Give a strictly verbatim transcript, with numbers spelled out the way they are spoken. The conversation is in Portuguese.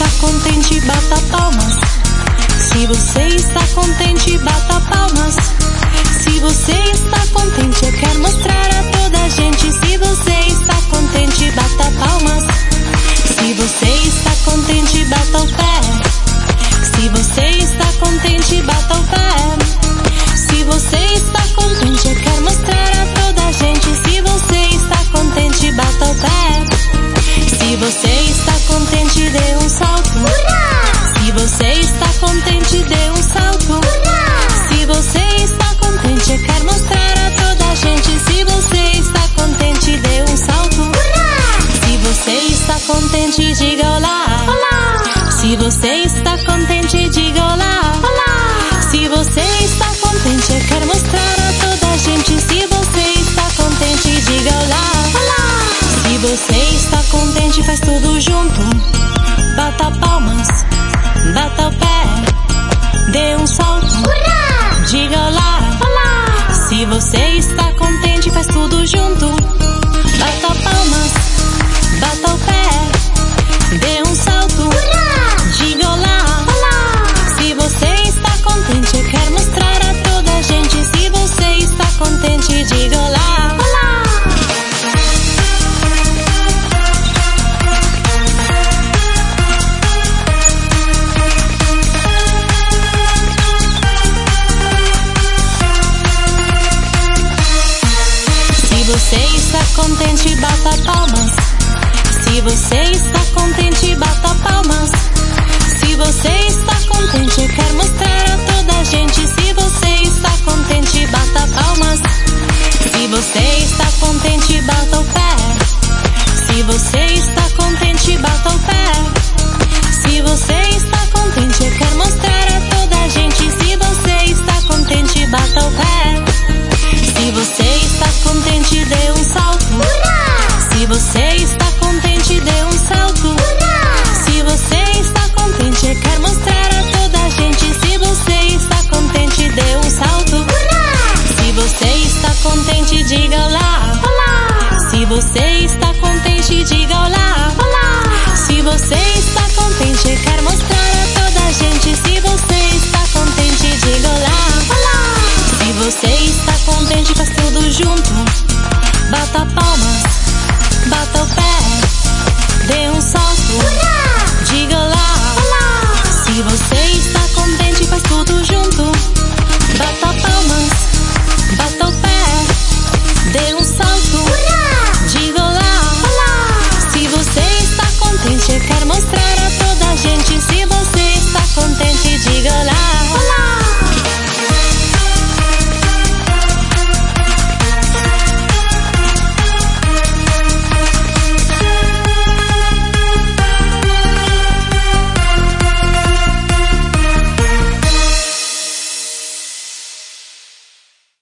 contente, bata palmas. Se você está contente, bata palmas. Se você está contente, eu quero mostrar a toda a gente. Se você está contente, bata palmas. Se você está contente, bata o pé. Se você está contente, bata o pé. Se você está contente, eu quero mostrar a toda a gente. Se você está contente, bata o pé. Se você está contente, dê um salto. Hurra! Se você está contente, dê um salto. Hurra! Se você está contente, eu quero mostrar a toda a gente. Se você está contente, dê um salto. Hurra! Se você está contente, diga olá. Olá! Se você está contente, diga olá. Olá! Se você está contente, eu quero mostrar a toda a gente. Se você está contente, diga olá. Olá! Se você está contente, faz tudo junto. Bata palmas, bata o pé, dê um salto. Hurra! Diga olá. Olá! Se você está